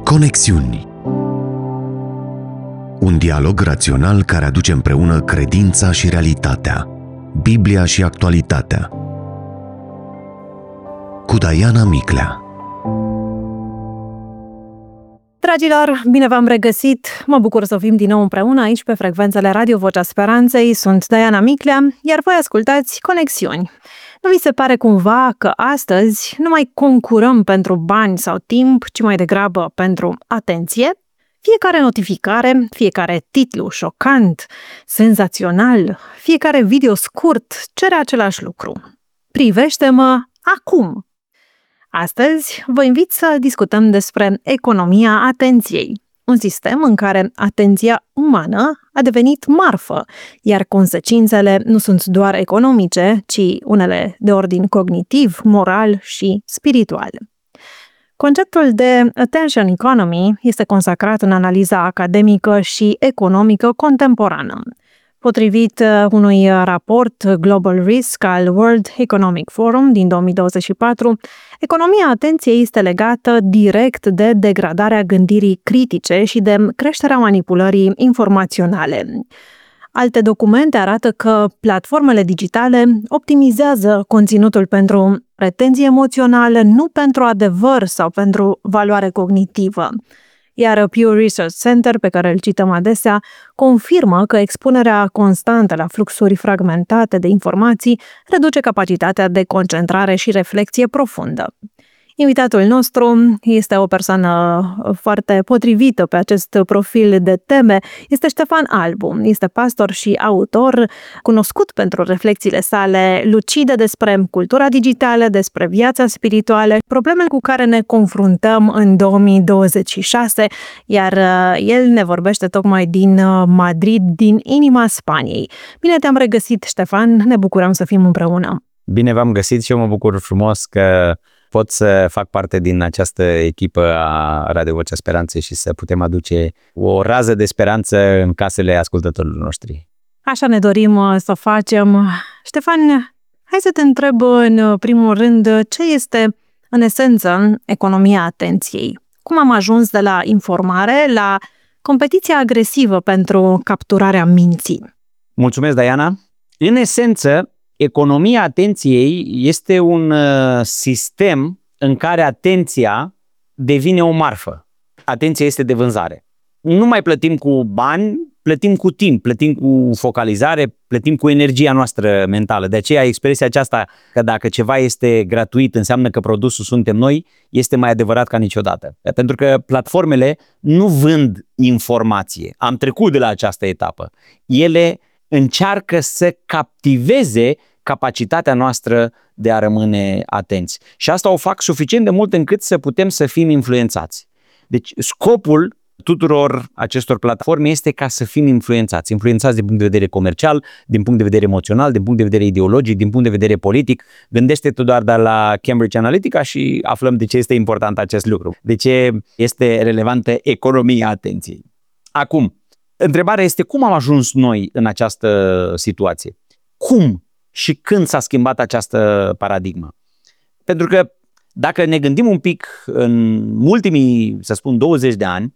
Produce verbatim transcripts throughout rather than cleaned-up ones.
Conexiuni. Un dialog rațional care aduce împreună credința și realitatea, Biblia și actualitatea. Cu Diana Miclea. Dragilor, bine v-am regăsit! Mă bucur să fim din nou împreună aici pe frecvențele Radio Vocea Speranței. Sunt Diana Miclea, iar voi ascultați Conexiuni. Nu vi se pare cumva că astăzi nu mai concurăm pentru bani sau timp, ci mai degrabă pentru atenție? Fiecare notificare, fiecare titlu șocant, senzațional, fiecare video scurt cere același lucru. Privește-mă acum! Astăzi vă invit să discutăm despre economia atenției, un sistem în care atenția umană a devenit marfă, iar consecințele nu sunt doar economice, ci unele de ordin cognitiv, moral și spiritual. Conceptul de attention economy este consacrat în analiza academică și economică contemporană. Potrivit unui raport Global Risk al World Economic Forum din două mii douăzeci și patru, economia atenției este legată direct de degradarea gândirii critice și de creșterea manipulării informaționale. Alte documente arată că platformele digitale optimizează conținutul pentru retenție emoțională, nu pentru adevăr sau pentru valoare cognitivă. Iar Pew Research Center, pe care îl cităm adesea, confirmă că expunerea constantă la fluxuri fragmentate de informații reduce capacitatea de concentrare și reflexie profundă. Invitatul nostru este o persoană foarte potrivită pe acest profil de teme. Este Ștefan Albu, este pastor și autor, cunoscut pentru reflexiile sale lucide despre cultura digitală, despre viața spirituală, probleme cu care ne confruntăm în două mii douăzeci și șase, iar el ne vorbește tocmai din Madrid, din inima Spaniei. Bine te-am regăsit, Ștefan, ne bucurăm să fim împreună. Bine v-am găsit și eu mă bucur frumos că pot să fac parte din această echipă a Radio Vocea Speranței și să putem aduce o rază de speranță în casele ascultătorilor noștri. Așa ne dorim să facem. Ștefan, hai să te întreb în primul rând ce este în esență economia atenției. Cum am ajuns de la informare la competiția agresivă pentru capturarea minții? Mulțumesc, Diana. În esență, economia atenției este un uh, sistem în care atenția devine o marfă. Atenția este de vânzare. Nu mai plătim cu bani, plătim cu timp, plătim cu focalizare, plătim cu energia noastră mentală. De aceea expresia aceasta că dacă ceva este gratuit înseamnă că produsul suntem noi, este mai adevărat ca niciodată. Pentru că platformele nu vând informație. Am trecut de la această etapă. Ele încearcă să captiveze capacitatea noastră de a rămâne atenți. Și asta o fac suficient de mult încât să putem să fim influențați. Deci scopul tuturor acestor platforme este ca să fim influențați. Influențați din punct de vedere comercial, din punct de vedere emoțional, din punct de vedere ideologic, din punct de vedere politic. Gândește-te doar de la Cambridge Analytica și aflăm de ce este important acest lucru. De ce este relevantă economia atenției. Acum, întrebarea este cum am ajuns noi în această situație? Cum și când s-a schimbat această paradigmă? Pentru că dacă ne gândim un pic în ultimii, să spun, douăzeci de ani,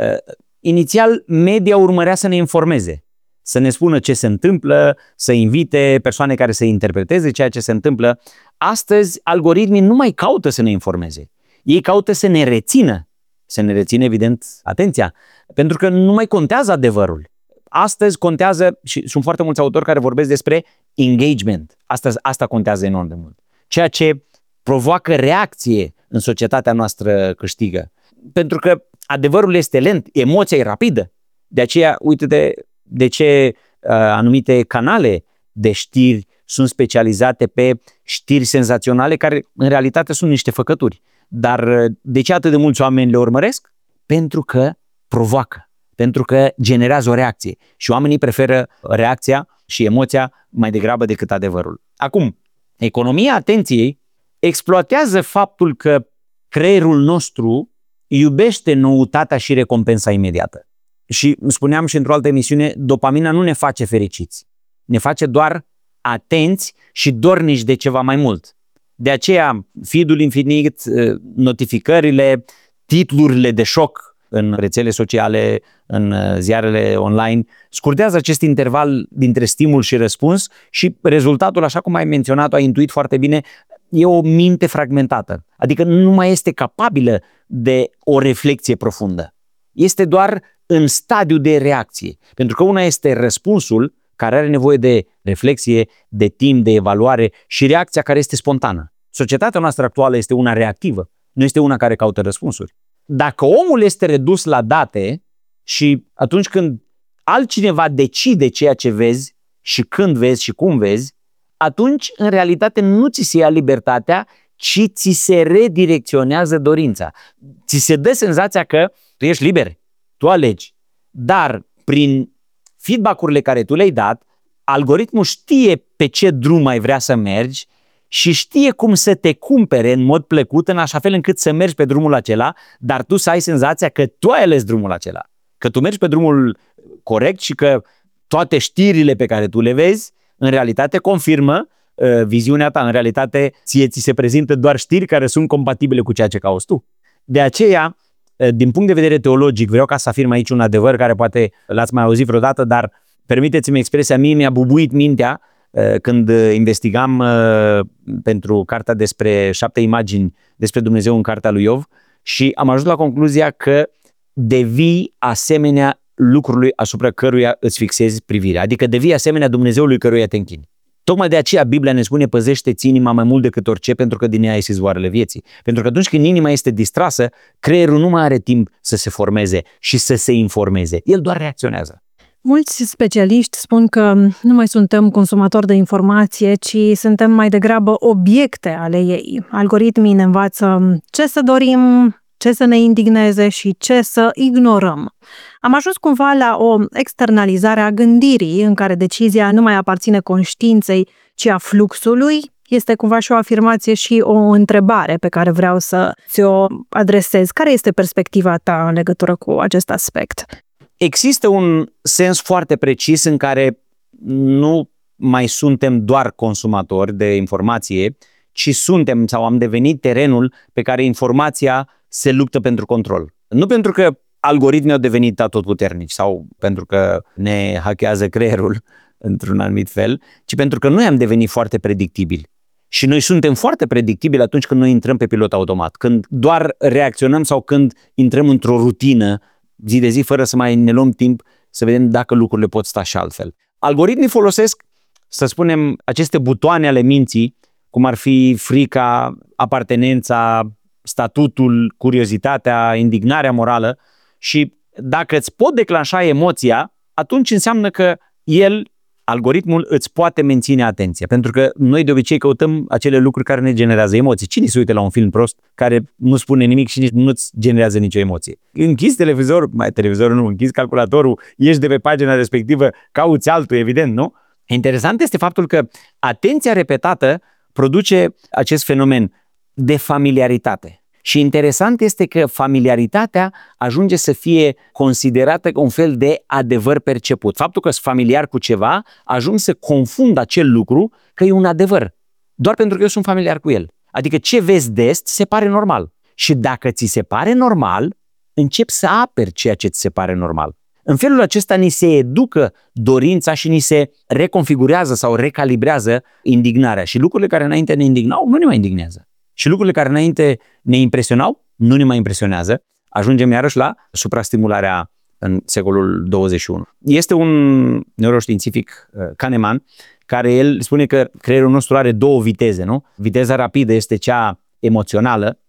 inițial media urmărea să ne informeze, să ne spună ce se întâmplă, să invite persoane care să interpreteze ceea ce se întâmplă. Astăzi, algoritmii nu mai caută să ne informeze. Ei caută să ne rețină. Să ne rețină, evident, atenția. Pentru că nu mai contează adevărul. Astăzi contează, și sunt foarte mulți autori care vorbesc despre engagement. Astăzi, asta contează enorm de mult. Ceea ce provoacă reacție în societatea noastră câștigă. Pentru că adevărul este lent, emoția e rapidă. De aceea, uite-te de ce uh, anumite canale de știri sunt specializate pe știri senzaționale care în realitate sunt niște făcături. Dar uh, de ce atât de mulți oameni le urmăresc? Pentru că provoacă. Pentru că generează o reacție și oamenii preferă reacția și emoția mai degrabă decât adevărul. Acum, economia atenției exploatează faptul că creierul nostru iubește noutatea și recompensa imediată. Și spuneam și într-o altă emisiune, dopamina nu ne face fericiți, ne face doar atenți și dornici de ceva mai mult. De aceea, feed-ul infinit, notificările, titlurile de șoc în rețele sociale, în ziarele online, scurtează acest interval dintre stimul și răspuns și rezultatul, așa cum ai menționat, ai intuit foarte bine, e o minte fragmentată. Adică nu mai este capabilă de o reflexie profundă. Este doar în stadiu de reacție. Pentru că una este răspunsul, care are nevoie de reflexie, de timp, de evaluare și reacția care este spontană. Societatea noastră actuală este una reactivă, nu este una care caută răspunsuri. Dacă omul este redus la date și atunci când altcineva decide ceea ce vezi și când vezi și cum vezi, atunci în realitate nu ți se ia libertatea, ci ți se redirecționează dorința. Ți se dă senzația că tu ești liber, tu alegi, dar prin feedback-urile care tu le-ai dat, algoritmul știe pe ce drum ai vrea să mergi și știe cum să te cumpere în mod plăcut, în așa fel încât să mergi pe drumul acela, dar tu să ai senzația că tu ai ales drumul acela, că tu mergi pe drumul corect și că toate știrile pe care tu le vezi, în realitate confirmă uh, viziunea ta. În realitate ție ți se prezintă doar știri care sunt compatibile cu ceea ce cauți tu. De aceea, uh, din punct de vedere teologic, vreau ca să afirm aici un adevăr care poate l-ați mai auzit vreodată, dar permiteți-mi expresia, mie mi-a bubuit mintea când investigam pentru cartea despre șapte imagini despre Dumnezeu în cartea lui Iov și am ajuns la concluzia că devii asemenea lucrului asupra căruia îți fixezi privirea, adică devii asemenea Dumnezeului căruia te închini. Tocmai de aceea Biblia ne spune: păzește-ți inima mai mult decât orice, pentru că din ea ies izvoarele vieții. Pentru că atunci când inima este distrasă, creierul nu mai are timp să se formeze și să se informeze. El doar reacționează. Mulți specialiști spun că nu mai suntem consumatori de informație, ci suntem mai degrabă obiecte ale ei. Algoritmii ne învață ce să dorim, ce să ne indigneze și ce să ignorăm. Am ajuns cumva la o externalizare a gândirii, în care decizia nu mai aparține conștiinței, ci a fluxului. Este cumva și o afirmație și o întrebare pe care vreau să ți-o adresez. Care este perspectiva ta în legătură cu acest aspect? Există un sens foarte precis în care nu mai suntem doar consumatori de informație, ci suntem sau am devenit terenul pe care informația se luptă pentru control. Nu pentru că algoritmii au devenit atotputernici sau pentru că ne hackează creierul într-un anumit fel, ci pentru că noi am devenit foarte predictibili. Și noi suntem foarte predictibili atunci când noi intrăm pe pilot automat, când doar reacționăm sau când intrăm într-o rutină zi de zi, fără să mai ne luăm timp să vedem dacă lucrurile pot sta și altfel. Algoritmii folosesc, să spunem, aceste butoane ale minții, cum ar fi frica, apartenența, statutul, curiozitatea, indignarea morală, și dacă îți pot declanșa emoția, atunci înseamnă că el, algoritmul, îți poate menține atenția. Pentru că noi de obicei căutăm acele lucruri care ne generează emoții. Cine se uită la un film prost care nu spune nimic și nici nu-ți generează nicio emoție? Închizi televizorul, mai televizorul nu, închizi calculatorul, ieși de pe pagina respectivă, cauți altul, evident, nu? Interesant este faptul că atenția repetată produce acest fenomen de familiaritate. Și interesant este că familiaritatea ajunge să fie considerată un fel de adevăr perceput. Faptul că sunt familiar cu ceva, ajung să confund acel lucru că e un adevăr, doar pentru că eu sunt familiar cu el. Adică ce vezi des se pare normal. Și dacă ți se pare normal, începi să aperi ceea ce ți se pare normal. În felul acesta ni se educă dorința și ni se reconfigurează sau recalibrează indignarea. Și lucrurile care înainte ne indignau, nu ne mai indignează. Și lucrurile care înainte ne impresionau, nu ne mai impresionează. Ajungem iarăși la suprastimularea în secolul douăzeci și unu. Este un neuroștiințific, Kahneman, care el spune că creierul nostru are două viteze, nu? Viteza rapidă este cea emoțională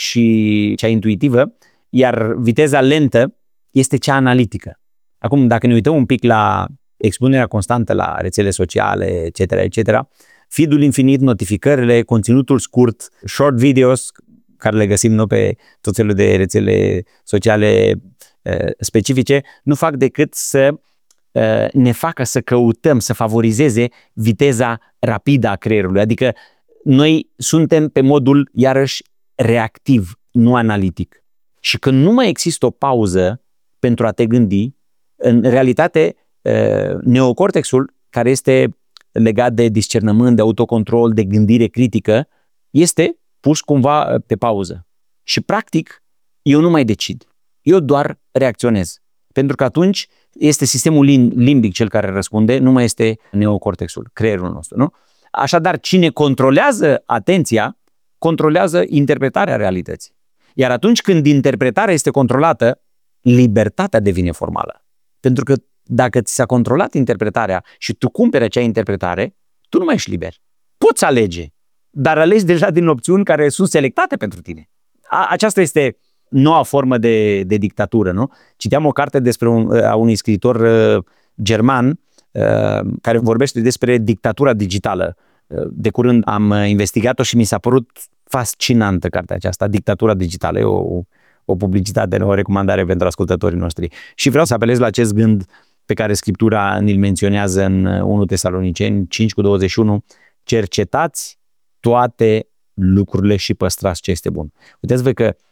și cea intuitivă, iar viteza lentă este cea analitică. Acum, dacă ne uităm un pic la expunerea constantă la rețele sociale, et cetera, et cetera, feed-ul infinit, notificările, conținutul scurt, short videos, care le găsim nu pe tot felul de rețele sociale uh, specifice, nu fac decât să uh, ne facă să căutăm, să favorizeze viteza rapidă a creierului. Adică noi suntem pe modul, iarăși, reactiv, nu analitic. Și când nu mai există o pauză pentru a te gândi, în realitate, uh, neocortexul, care este legat de discernământ, de autocontrol, de gândire critică, este pus cumva pe pauză. Și practic Eu nu mai decid. Eu doar reacționez. Pentru că atunci este sistemul limbic cel care răspunde, nu mai este neocortexul, creierul nostru. Nu? Așadar, cine controlează atenția, controlează interpretarea realității. Iar atunci când interpretarea este controlată, libertatea devine formală. Pentru că dacă ți s-a controlat interpretarea și tu cumperi acea interpretare, tu nu mai ești liber. Poți alege, dar alegi deja din opțiuni care sunt selectate pentru tine. A, aceasta este noua formă de, de dictatură, nu? Citeam o carte despre un, a unui scriitor uh, german uh, care vorbește despre dictatura digitală. Uh, de curând am investigat-o și mi s-a părut fascinantă cartea aceasta, Dictatura digitală. E o, o publicitate, o recomandare pentru ascultătorii noștri. Și vreau să apelez la acest gând pe care Scriptura ni-l menționează în unu Tesaloniceni cinci cu douăzeci și unu, cercetați toate lucrurile și păstrați ce este bun. Uitați voi că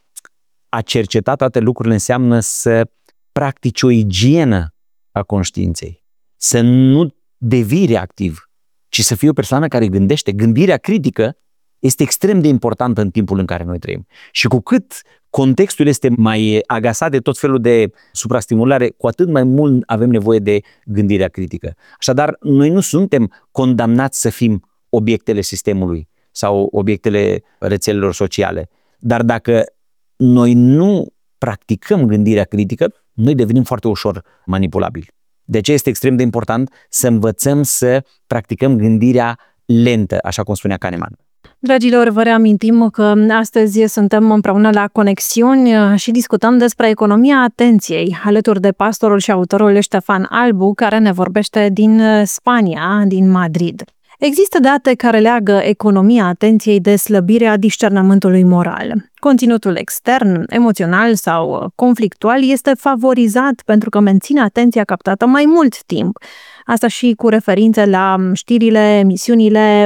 a cerceta toate lucrurile înseamnă să practici o igienă a conștiinței, să nu devii reactiv, ci să fii o persoană care gândește. Gândirea critică este extrem de importantă în timpul în care noi trăim. Și cu cât contextul este mai agasat de tot felul de suprastimulare, cu atât mai mult avem nevoie de gândirea critică. Așadar, noi nu suntem condamnați să fim obiectele sistemului sau obiectele rețelelor sociale. Dar dacă noi nu practicăm gândirea critică, noi devenim foarte ușor manipulabili. De aceea este extrem de important să învățăm să practicăm gândirea lentă, așa cum spunea Kahneman. Dragilor, vă reamintim că astăzi suntem împreună la Conexiuni și discutăm despre economia atenției, alături de pastorul și autorul Ștefan Albu, care ne vorbește din Spania, din Madrid. Există date care leagă economia atenției de slăbirea discernământului moral. Conținutul extern, emoțional sau conflictual este favorizat pentru că menține atenția captată mai mult timp. Asta și cu referințe la știrile, emisiunile,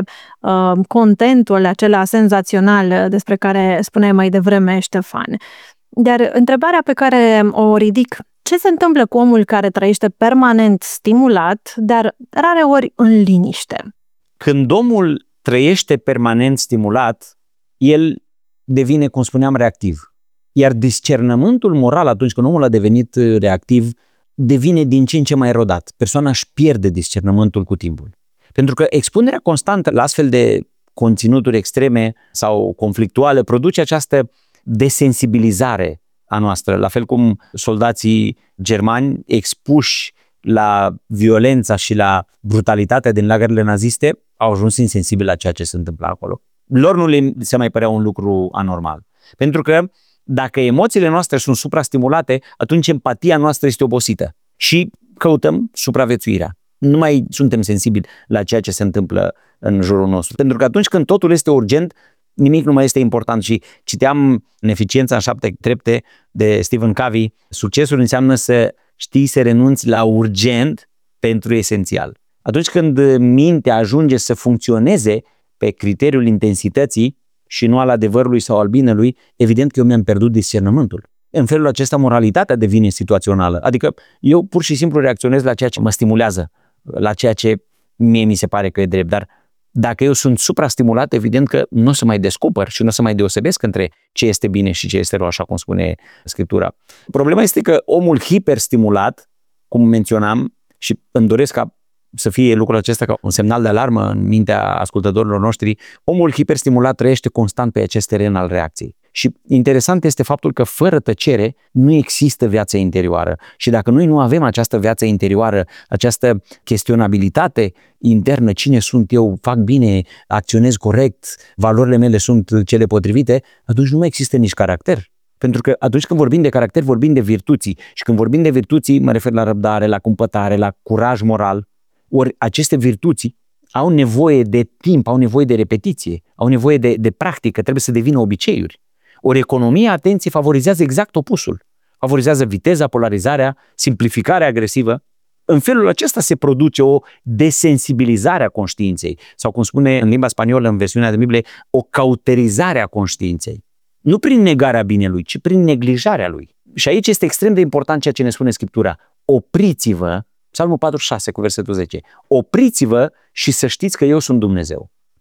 contentul acela senzațional despre care spuneai mai devreme, Ștefan. Dar întrebarea pe care o ridic: ce se întâmplă cu omul care trăiește permanent stimulat, dar rareori în liniște? Când omul trăiește permanent stimulat, el devine, cum spuneam, reactiv. Iar discernământul moral, atunci când omul a devenit reactiv, devine din ce în ce mai erodat. Persoana își pierde discernământul cu timpul. Pentru că expunerea constantă la astfel de conținuturi extreme sau conflictuale produce această desensibilizare a noastră, la fel cum soldații germani expuși la violența și la brutalitatea din lagărele naziste au ajuns insensibili la ceea ce se întâmplă acolo. Lor nu le se mai părea un lucru anormal. Pentru că dacă emoțiile noastre sunt suprastimulate, atunci empatia noastră este obosită și căutăm supraviețuirea. Nu mai suntem sensibili la ceea ce se întâmplă în jurul nostru. Pentru că atunci când totul este urgent, nimic nu mai este important. Și citeam în Eficiența în șapte trepte de Stephen Covey, succesul înseamnă să știi să renunți la urgent pentru esențial. Atunci când mintea ajunge să funcționeze pe criteriul intensității și nu al adevărului sau al binelui, evident că eu mi-am pierdut discernământul. În felul acesta, moralitatea devine situațională. Adică eu pur și simplu reacționez la ceea ce mă stimulează, la ceea ce mie mi se pare că e drept. Dar dacă eu sunt suprastimulat, evident că nu o să mai descoper și nu o să mai deosebesc între ce este bine și ce este rău, așa cum spune Scriptura. Problema este că omul hiperstimulat, cum menționam, și îmi doresc ca să fie lucrul acesta ca un semnal de alarmă în mintea ascultătorilor noștri, omul hiperstimulat trăiește constant pe acest teren al reacției. Și interesant este faptul că fără tăcere nu există viață interioară. Și dacă noi nu avem această viață interioară, această chestionabilitate internă, cine sunt eu, fac bine, acționez corect, valorile mele sunt cele potrivite, atunci nu mai există nici caracter. Pentru că atunci când vorbim de caracter, vorbim de virtuții. Și când vorbim de virtuții, mă refer la răbdare, la cumpătare, la curaj moral. Ori aceste virtuți au nevoie de timp, au nevoie de repetiție, au nevoie de, de practică, trebuie să devină obiceiuri. Ori economia atenției favorizează exact opusul. Favorizează viteza, polarizarea, simplificarea agresivă. În felul acesta se produce o desensibilizare a conștiinței, sau cum spune în limba spaniolă, în versiunea de Biblie, o cauterizare a conștiinței. Nu prin negarea binelui, ci prin neglijarea lui. Și aici este extrem de important ceea ce ne spune Scriptura. Opriți-vă, Psalmul patruzeci și șase cu versetul zece, opriți-vă și să știți că eu sunt Dumnezeu.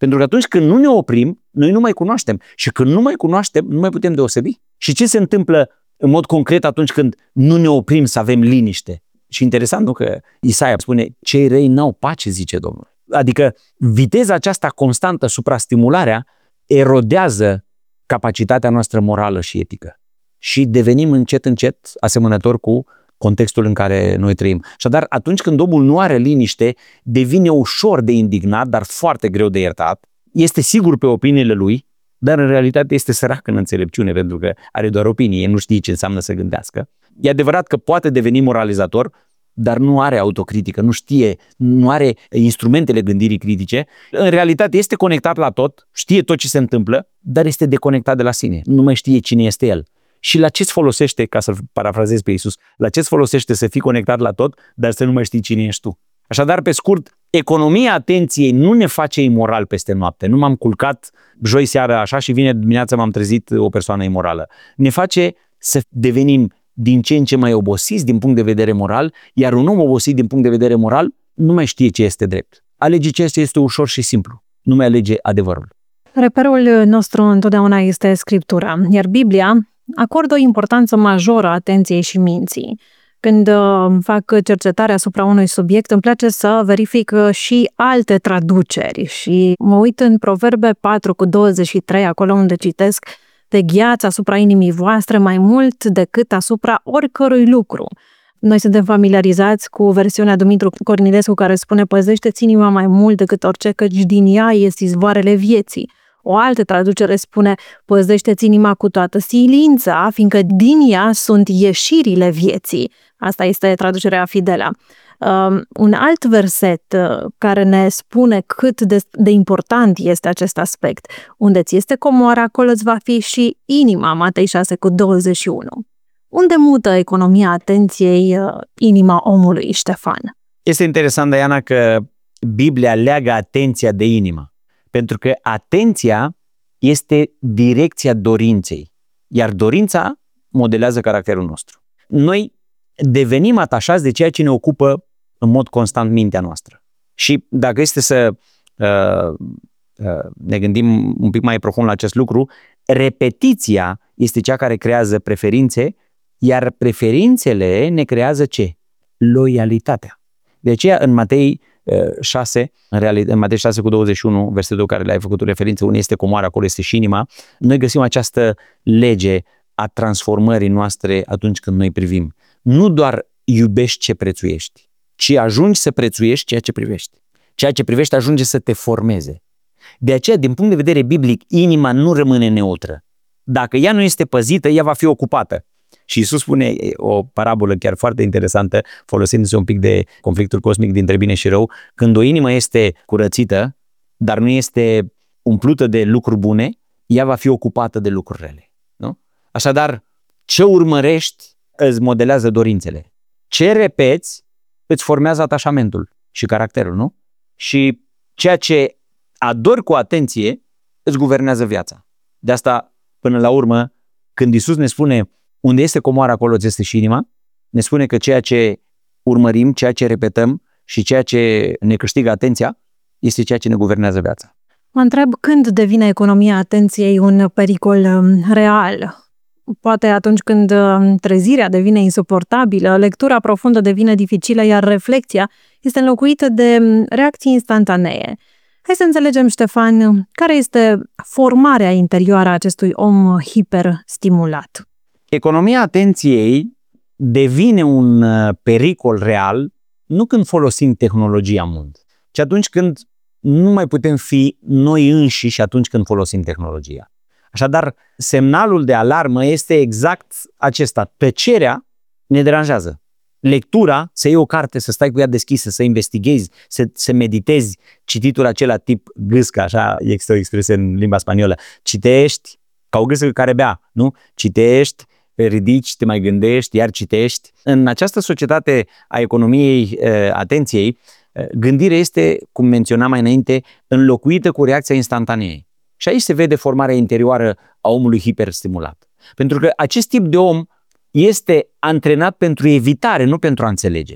Pentru că atunci când nu ne oprim, noi nu mai cunoaștem. Și când nu mai cunoaștem, nu mai putem deosebi. Și ce se întâmplă în mod concret atunci când nu ne oprim să avem liniște? Și interesant, nu, că Isaia spune, cei răi n-au pace, zice Domnul. Adică viteza aceasta constantă, suprastimularea, erodează capacitatea noastră morală și etică. Și devenim încet, încet asemănători cu contextul în care noi trăim. Așadar, atunci când omul nu are liniște, devine ușor de indignat, dar foarte greu de iertat. Este sigur pe opiniile lui, dar în realitate este sărac în înțelepciune, pentru că are doar opinie, nu știe ce înseamnă să gândească. E adevărat că poate deveni moralizator, dar nu are autocritică, nu știe, nu are instrumentele gândirii critice. În realitate este conectat la tot, știe tot ce se întâmplă, dar este deconectat de la sine. Nu mai știe cine este el. Și la ce-ți folosește, ca să parafrazez pe Iisus, la ce-ți folosește să fii conectat la tot, dar să nu mai știi cine ești tu? Așadar, pe scurt, economia atenției nu ne face imoral peste noapte. Nu m-am culcat joi seara așa și vine dimineața m-am trezit o persoană imorală. Ne face să devenim din ce în ce mai obosiți din punct de vedere moral, iar un om obosit din punct de vedere moral nu mai știe ce este drept. Alege ce este ușor și simplu. Nu mai alege adevărul. Reperul nostru întotdeauna este Scriptura, iar Biblia acordă o importanță majoră atenției și minții. Când uh, fac cercetare asupra unui subiect, îmi place să verific și alte traduceri și mă uit în Proverbe patru cu douăzeci și trei, acolo unde citesc: vegheați asupra inimii voastre mai mult decât asupra oricărui lucru. Noi suntem familiarizați cu versiunea Dumitru Cornilescu care spune: păzește-ți inima mai mult decât orice, căci din ea ies izvoarele vieții. O altă traducere spune: păzește-ți inima cu toată silința, fiindcă din ea sunt ieșirile vieții. Asta este traducerea Fidela. Uh, un alt verset uh, care ne spune cât de, de important este acest aspect: unde ți este comoara, acolo îți va fi și inima, Matei șase cu douăzeci și unu. Unde mută economia atenției uh, inima omului, Ștefan? Este interesant, Diana, că Biblia leagă atenția de inimă, pentru că atenția este direcția dorinței, iar dorința modelează caracterul nostru. Noi devenim atașați de ceea ce ne ocupă în mod constant mintea noastră. Și dacă este să uh, uh, ne gândim un pic mai profund la acest lucru, repetiția este cea care creează preferințe, iar preferințele ne creează ce? Loialitatea. De aceea în Matei șase, în, reali- în Matei șase cu douăzeci și unu, versetul care le-ai făcut referință, unde este comoara, acolo este și inima, noi găsim această lege a transformării noastre atunci când noi privim. Nu doar iubești ce prețuiești, ci ajungi să prețuiești ceea ce privești. Ceea ce privești ajunge să te formeze. De aceea, din punct de vedere biblic, inima nu rămâne neutră. Dacă ea nu este păzită, ea va fi ocupată. Și Iisus spune o parabolă chiar foarte interesantă, folosindu-se un pic de conflictul cosmic dintre bine și rău: când o inimă este curățită, dar nu este umplută de lucruri bune, ea va fi ocupată de lucruri rele. Nu? Așadar, ce urmărești îți modelează dorințele. Ce repeți îți formează atașamentul și caracterul, nu? Și ceea ce adori cu atenție îți guvernează viața. De asta, până la urmă, când Iisus ne spune unde este comoara, acolo ți este și inima, ne spune că ceea ce urmărim, ceea ce repetăm și ceea ce ne câștigă atenția este ceea ce ne guvernează viața. Mă întreb când devine economia atenției un pericol real. Poate atunci când trezirea devine insuportabilă, lectura profundă devine dificilă, iar reflexia este înlocuită de reacții instantanee. Hai să înțelegem, Ștefan, care este formarea interioară a acestui om hiperstimulat. Economia atenției devine un pericol real nu când folosim tehnologia mult, ci atunci când nu mai putem fi noi înșiși atunci când folosim tehnologia. Așadar, semnalul de alarmă este exact acesta. Tăcerea ne deranjează. Lectura, să iei o carte, să stai cu ea deschisă, să investighezi, să, să meditezi, cititul acela tip gâscă, așa este o expresie în limba spaniolă. Citești ca o gâscă care bea, nu? Citești, ridici, te mai gândești, iar citești. În această societate a economiei uh, atenției, uh, gândirea este, cum menționam mai înainte, înlocuită cu reacția instantanee. Și aici se vede formarea interioară a omului hiperstimulat. Pentru că acest tip de om este antrenat pentru evitare, nu pentru a înțelege.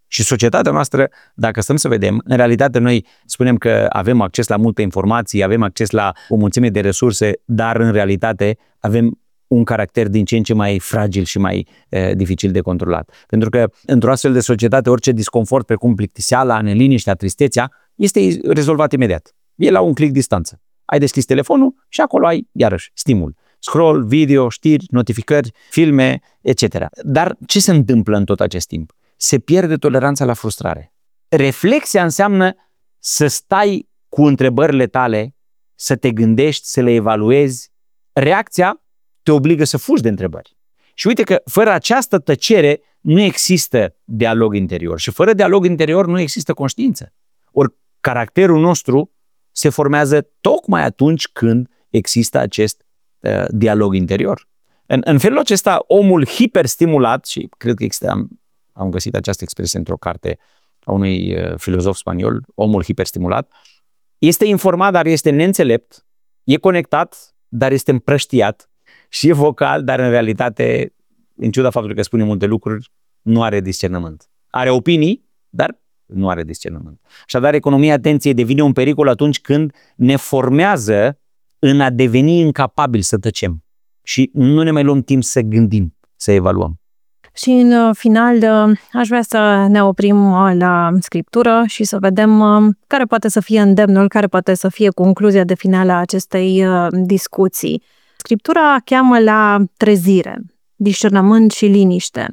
Și societatea noastră, dacă stăm să vedem, în realitate noi spunem că avem acces la multe informații, avem acces la o mulțime de resurse, dar în realitate avem un caracter din ce în ce mai fragil și mai e, dificil de controlat. Pentru că într-o astfel de societate, orice disconfort, precum plictiseala, neliniștea, tristețea, este rezolvat imediat. E la un click distanță. Ai deschis telefonul și acolo ai, iarăși, stimul. Scroll, video, știri, notificări, filme, et cetera. Dar ce se întâmplă în tot acest timp? Se pierde toleranța la frustrare. Reflexia înseamnă să stai cu întrebările tale, să te gândești, să le evaluezi. Reacția te obligă să fugi de întrebări. Și uite că fără această tăcere nu există dialog interior și fără dialog interior nu există conștiință. Ori caracterul nostru se formează tocmai atunci când există acest uh, dialog interior. În, în felul acesta, omul hiperstimulat, și cred că există, am, am găsit această expresie într-o carte a unui uh, filozof spaniol, omul hiperstimulat, este informat, dar este neînțelept, e conectat, dar este împrăștiat și e vocal, dar în realitate, în ciuda faptului că spune multe lucruri, nu are discernământ. Are opinii, dar nu are discernământ. Așadar, economia atenției devine un pericol atunci când ne formează în a deveni incapabili să tăcem și nu ne mai luăm timp să gândim, să evaluăm. Și în final aș vrea să ne oprim la Scriptură și să vedem care poate să fie îndemnul, care poate să fie concluzia de final a acestei discuții. Scriptura cheamă la trezire, discernământ și liniște.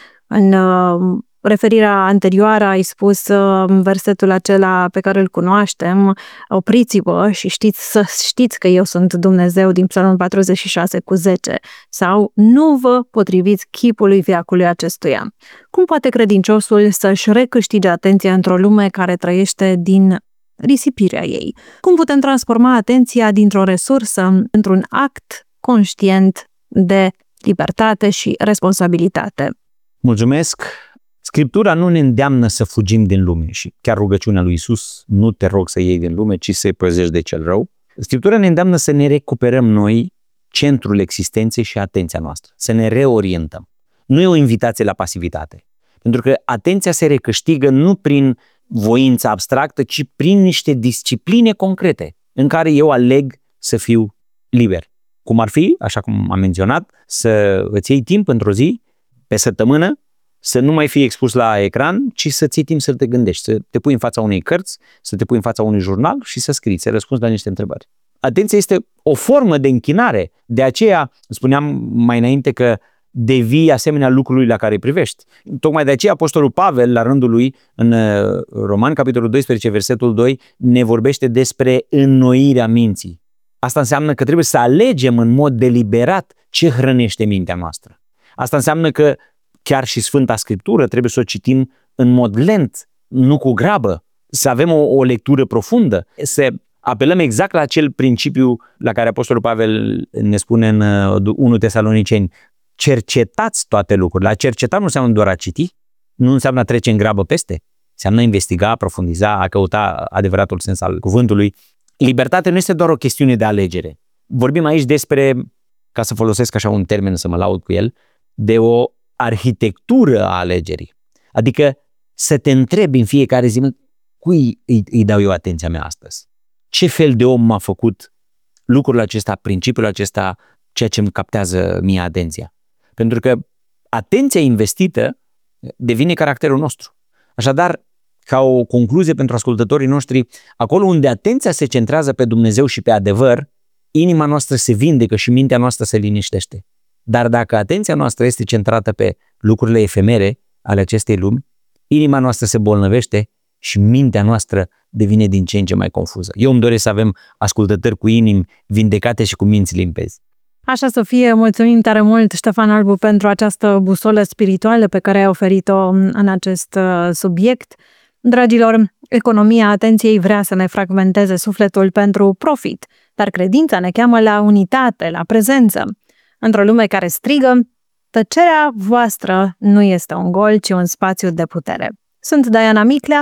În referirea anterioară ai spus versetul acela pe care îl cunoaștem, opriți-vă și știți să știți că eu sunt Dumnezeu, din Psalmul patruzeci și șase cu zece, sau nu vă potriviți chipului veacului acestuia. Cum poate credinciosul să-și recâștige atenția într-o lume care trăiește din risipirea ei? Cum putem transforma atenția dintr-o resursă într-un act conștient de libertate și responsabilitate? Mulțumesc! Scriptura nu ne îndeamnă să fugim din lume și chiar rugăciunea lui Iisus, nu te rog să iei din lume, ci să-i păzești de cel rău. Scriptura ne îndeamnă să ne recuperăm noi centrul existenței și atenția noastră, să ne reorientăm. Nu e o invitație la pasivitate, pentru că atenția se recâștigă nu prin voința abstractă, ci prin niște discipline concrete în care eu aleg să fiu liber. Cum ar fi, așa cum am menționat, să îți iei timp într-o zi, pe săptămână, să nu mai fii expus la ecran, ci să-ți iei timp să te gândești, să te pui în fața unei cărți, să te pui în fața unui jurnal și să scrii, să răspunzi la niște întrebări. Atenția este o formă de închinare, de aceea spuneam mai înainte că devii asemenea lucrului la care îi privești. Tocmai de aceea Apostolul Pavel, la rândul lui, în Romani, capitolul doisprezece, versetul doi, ne vorbește despre înnoirea minții. Asta înseamnă că trebuie să alegem în mod deliberat ce hrănește mintea noastră. Asta înseamnă că chiar și Sfânta Scriptură trebuie să o citim în mod lent, nu cu grabă, să avem o, o lectură profundă, să apelăm exact la acel principiu la care Apostolul Pavel ne spune în unu Tesaloniceni: cercetați toate lucrurile. A cerceta nu înseamnă doar a citi, nu înseamnă a trece în grabă peste, înseamnă a investiga, a aprofundiza, a căuta adevăratul sens al cuvântului. Libertatea nu este doar o chestiune de alegere. Vorbim aici despre, ca să folosesc așa un termen să mă laud cu el, de o arhitectură a alegerii. Adică să te întrebi în fiecare zi, cui îi, îi dau eu atenția mea astăzi? Ce fel de om m-a făcut lucrul acesta, principiul acesta, ceea ce îmi captează mie atenția? Pentru că atenția investită devine caracterul nostru. Așadar, ca o concluzie pentru ascultătorii noștri, acolo unde atenția se centrează pe Dumnezeu și pe adevăr, inima noastră se vindecă și mintea noastră se liniștește. Dar dacă atenția noastră este centrată pe lucrurile efemere ale acestei lumi, inima noastră se bolnăvește și mintea noastră devine din ce în ce mai confuză. Eu îmi doresc să avem ascultători cu inimi vindecate și cu minți limpezi. Așa să fie. Mulțumim tare mult, Ștefan Albu, pentru această busolă spirituală pe care ai oferit-o în acest subiect. Dragilor, economia atenției vrea să ne fragmenteze sufletul pentru profit, dar credința ne cheamă la unitate, la prezență. Într-o lume care strigă, tăcerea voastră nu este un gol, ci un spațiu de putere. Sunt Diana Miclea,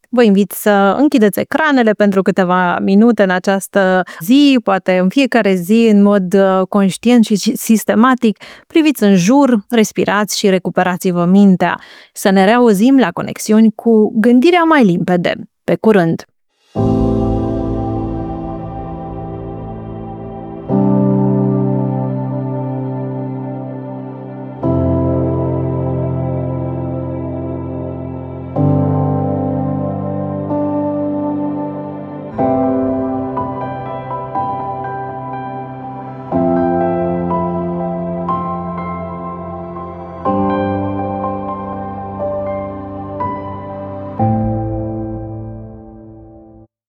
Vă invit să închideți ecranele pentru câteva minute în această zi, poate în fiecare zi, în mod conștient și sistematic. Priviți în jur, respirați și recuperați-vă mintea. Să ne reauzim la conexiuni cu gândirea mai limpede. Pe curând!